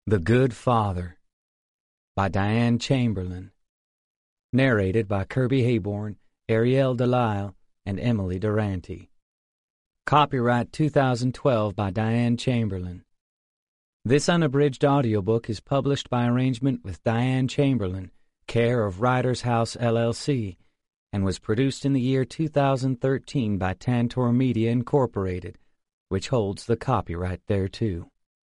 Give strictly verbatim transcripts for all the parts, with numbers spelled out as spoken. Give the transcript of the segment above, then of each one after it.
The Good Father by Diane Chamberlain. Narrated by Kirby Hayborn, Ariel Delisle, and Emily Durante. Copyright two thousand twelve by Diane Chamberlain. This unabridged audiobook is published by arrangement with Diane Chamberlain, care of Writers House, L L C, and was produced in the year two thousand thirteen by Tantor Media, Incorporated, which holds the copyright thereto.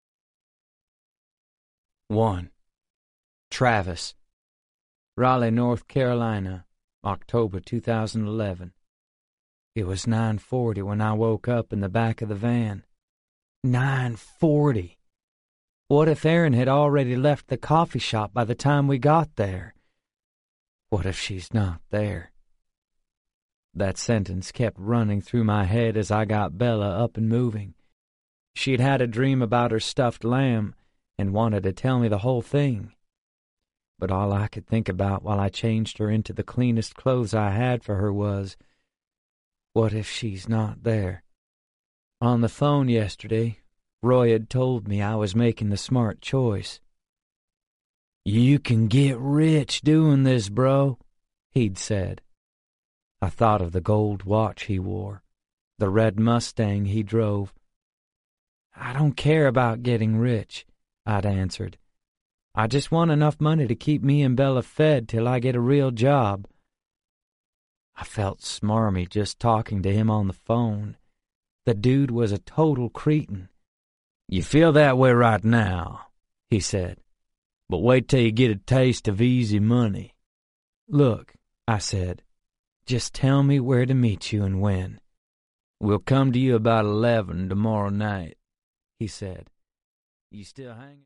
one. Travis, Raleigh, North Carolina, October two thousand eleven. It was nine forty when I woke up in the back of the van. nine forty! What if Erin had already left the coffee shop by the time we got there? What if she's not there? That sentence kept running through my head as I got Bella up and moving. She'd had a dream about her stuffed lamb and wanted to tell me the whole thing. But all I could think about while I changed her into the cleanest clothes I had for her was, what if she's not there? On the phone yesterday, Roy had told me I was making the smart choice. "You can get rich doing this, bro," he'd said. I thought of the gold watch he wore, the red Mustang he drove. "I don't care about getting rich," I'd answered. "I just want enough money to keep me and Bella fed till I get a real job." I felt smarmy just talking to him on the phone. The dude was a total cretin. "You feel that way right now," he said, "but wait till you get a taste of easy money." "Look," I said, "just tell me where to meet you and when." "We'll come to you about eleven tomorrow night," he said. "You still hanging?"